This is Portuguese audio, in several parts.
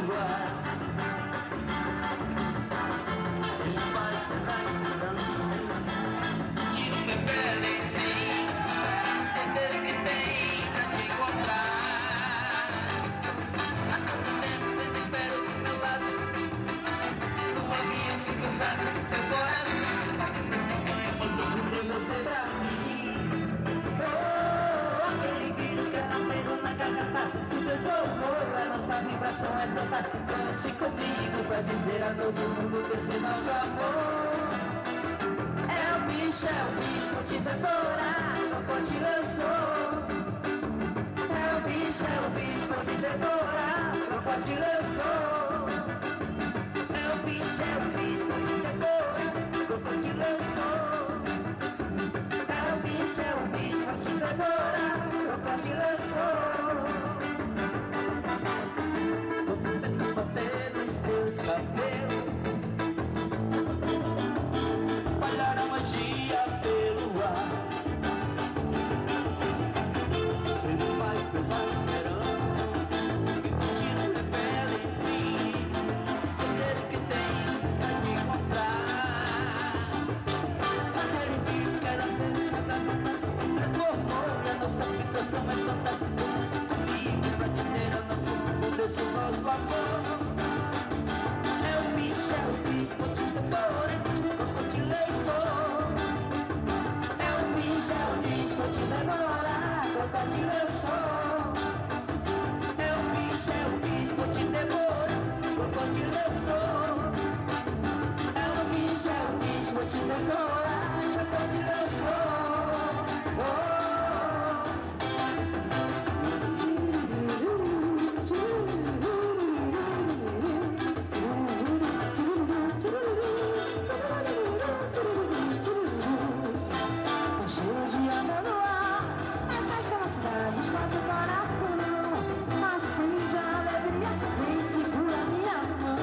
ar. Ele faz pegar e tira o meu belezinho, certeza que tem pra te encontrar. Há tanto tempo que eu te espero do meu lado, não havia se cansado do teu coração. Não é muito de você pra mim. Oh, aquele brilho que é tão preso na garganta, se transformou, a nossa vibração é tanta. Conte comigo pra dizer a todo mundo desse nosso amor. É o bicho, vou te devorar, crocodilo eu sou. É o bicho, vou te devorar, crocodilo eu sou. É o bicho, vou te devorar, crocodilo eu sou. É o bicho, vou te devorar, crocodilo eu sou. Vou bater nos teus cabelos, espalhar a magia pelo ar. Ele faz pela verão, que destino revela em mim os poderes que tem pra te encontrar. Aquele bicho que era feio na garganta transformou, e a nossa vibração é tanta. Conte comigo pra dizer ao nosso mundo desse nosso amor. É o bicho, vou te devorar, crocodilo eu sou. É o bicho, vou te devorar, crocodilo eu sou. É o bicho, vou te devorar, crocodilo eu sou. É o bicho, vou te devorar, crocodilo eu sou. Explode o coração, acende a alegria, vem segura minha mão.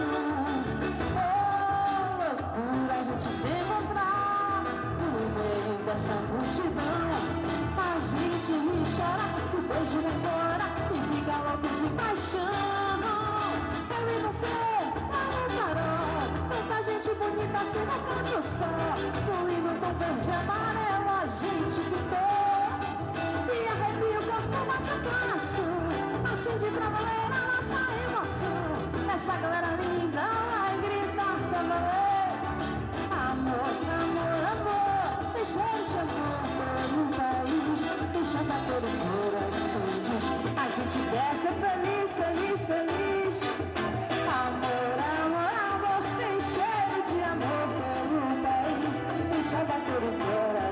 Oh, loucura a gente se encontrar no meio dessa multidão. A gente ri e chora, se beija e vai embora e fica louco de paixão. Eu e você, lá no farol, tanta gente bonita se marcando o sol. No lindo tom verde e amarelo a gente pintou e arrepia o corpo, bate o coração. Acende pra valer a nossa emoção. Essa galera linda vai gritar pra valer. Amor, amor, amor, deixa eu te amar pelo país, deixa bater o coração. Diz, a gente quer ser feliz, feliz, feliz. Amor, amor, amor, deixa eu te amar pelo país, deixa bater o coração.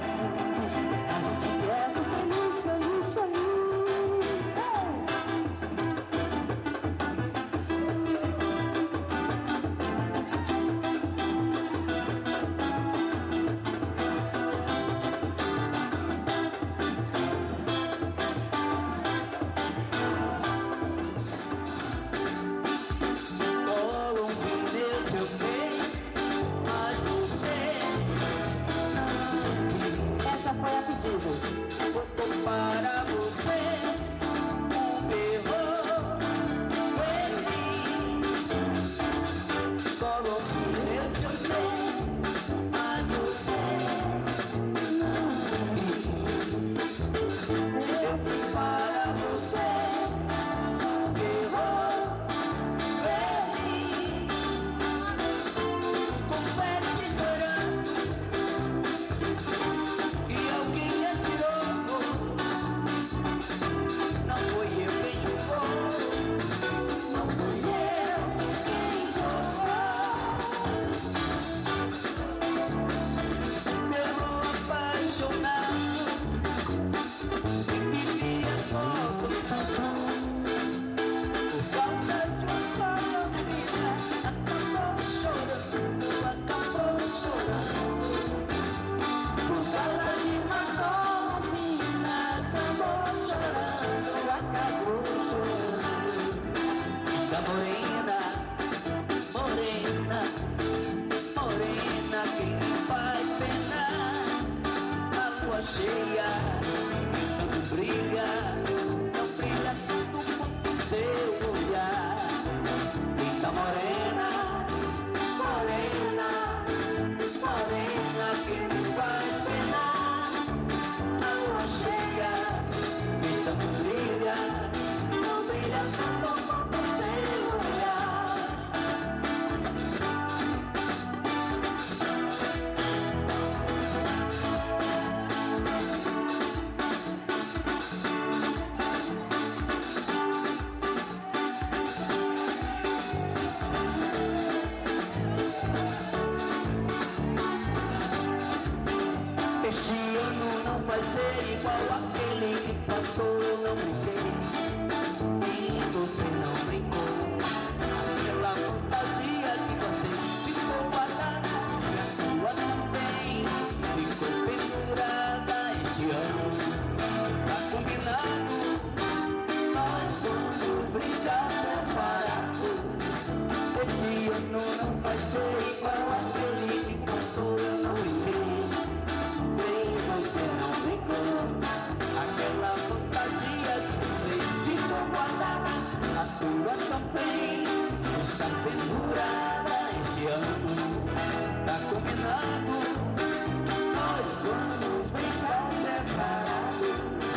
bem, está pendurada este ano, tá combinado, nós vamos ficar separados.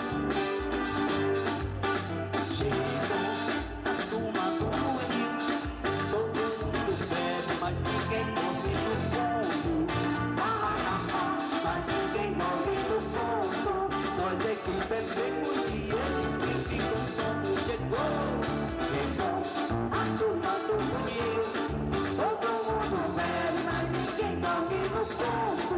Chegou a turma do moinho, todo mundo bebe, mas ninguém morre no fundo. Mas ninguém morre no fundo. Nós é que bebemos e eles que ficam como chegou. Chegou a turma do moinho, todo mundo bebe, mas ninguém morre no fundo.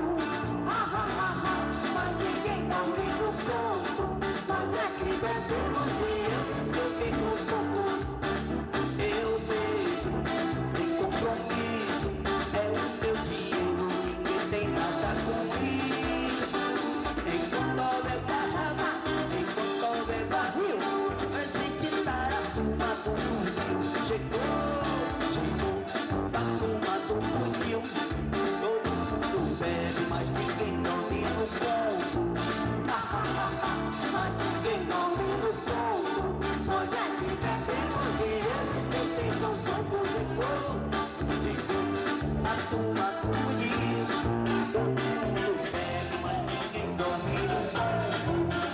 Mas ninguém morre no fundo. Nós é que bebemos e eles que ficam como. Eu bebo sem compromisso, é o meu dinheiro, ninguém tem nada com isso. Enquanto houver barraça, enquanto houver barril, vai sentir a turma do funil. Chegou a turma do funil, todo mundo bebe, mas ninguém dorme no ponto. Mas ninguém dorme no ponto. Nós é que bebemos e eles que ficam como chegou. A turma do funil, todo mundo bebe, mas ninguém dorme no ponto.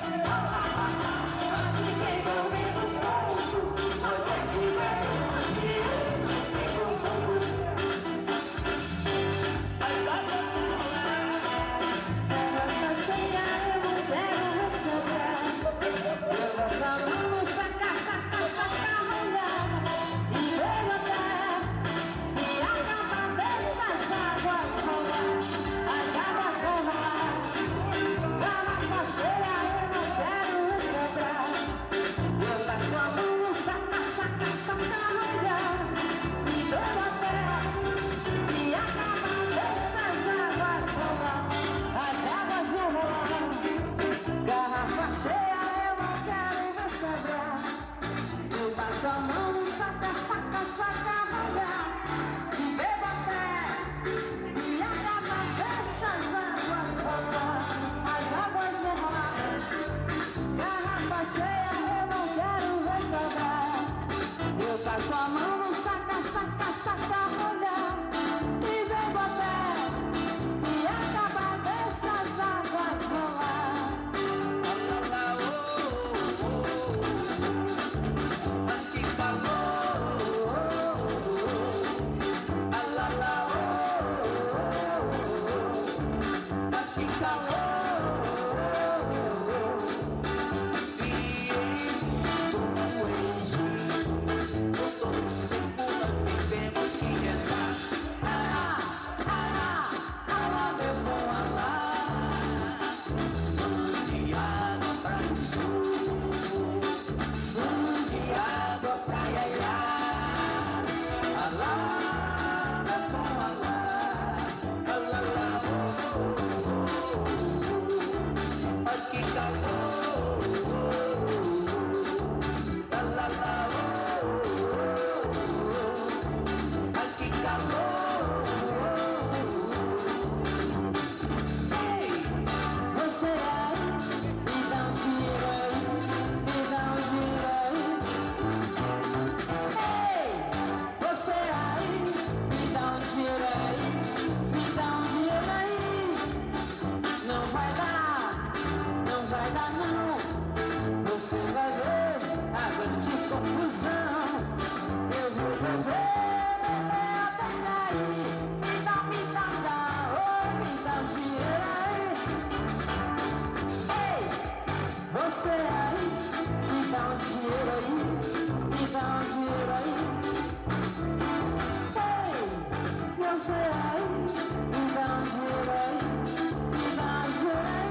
Mas ninguém dorme no ponto. Nós é que bebemos e eles que ficam como. Garrafa cheia, eu não quero receber. Eu vou falando, saca, saca, saca, olhar. E bebo até, e acaba, deixa as águas rolar. As águas vão rolar. Garrafa cheia, eu não quero receber. Eu passo a mão, saca, saca, saca, olhar. E bebo até, e acaba, deixa as águas rolar. As águas vão rolar. Garrafa cheia, eu não quero receber. Eu passo a mão, saca, saca, saca, olhar. E bebo até, e acaba, deixa as águas rolar. As águas vão rolar. Garrafa cheia, eu não quero receber. Eu passo a mão, saca, saca, saca, olhar. E bebo até, e acaba, deixa as águas rolar. Que calor, alala, que calor, todo tempo nós vivemos que rezar. Alá, meu bom alá, de água pra de água pra iaiá. Alá, meu bom alá, alala, ai que calor, alala, ai que calor. Ei, Você aí, me dá um giro aí, me dá um giro aí. Ei, você aí, me dá um giro aí, me dá um giro aí. Não vai dar não. Você vai ver a grande confusão. Eu vou beber até cair. Me dá, oh, me dá um giro aí. Ei, você aí, me dá um dinheiro aí, me dá um dinheiro aí. Ei, você aí, me dá um dinheiro aí, me dá um dinheiro aí.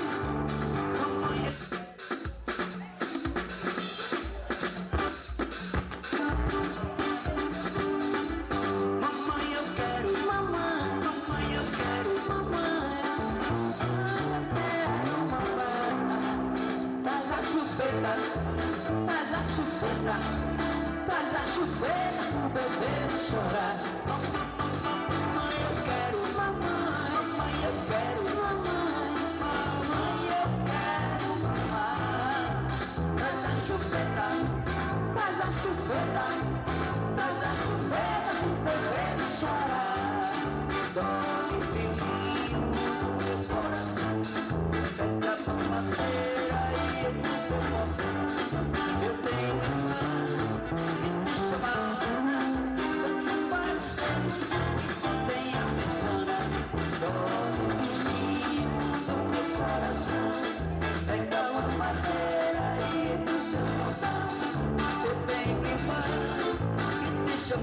Mamãe, eu quero, Mamãe, mamãe, eu quero. mamãe, traz a chupeta, traz a chupeta, traz a chupeta pro bebê chorar. Mamãe, eu quero, Mamãe, mamãe, eu quero. mamãe, Mamãe, eu quero mamar. Traz a chupeta, traz a chupeta,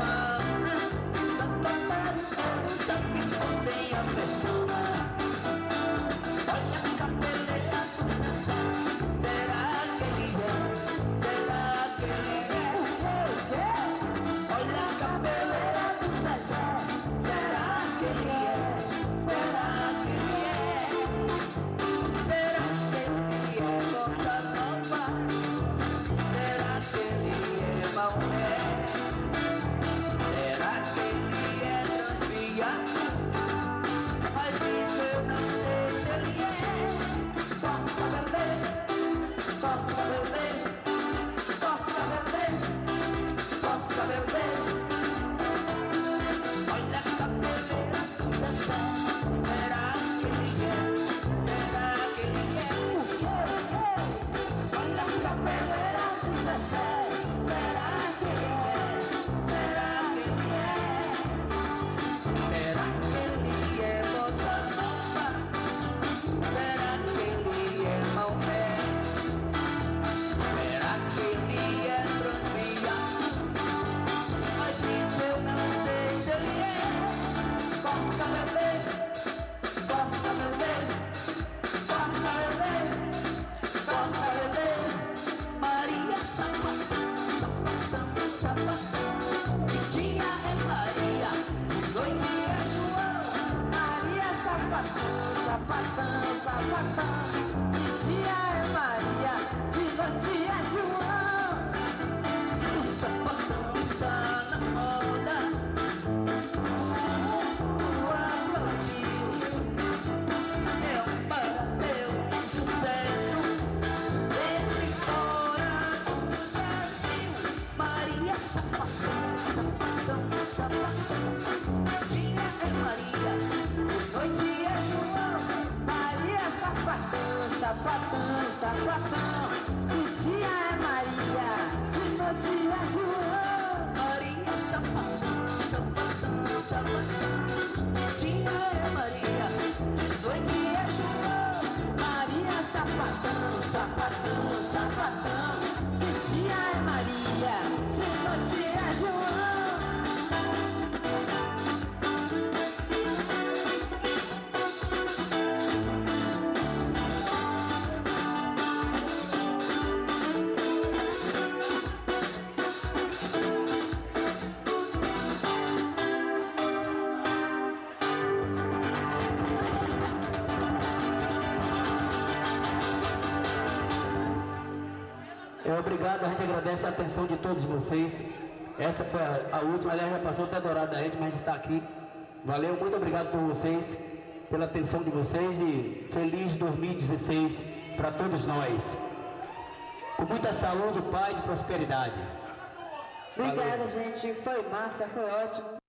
Obrigado, a gente agradece a atenção de todos vocês. Essa foi a última, aliás, já passou até do horário da gente, mas a gente está aqui. Valeu, muito obrigado por vocês, pela atenção de vocês e feliz 2016 para todos nós. Com muita saúde, paz e prosperidade. Obrigada, gente. Foi massa, foi ótimo.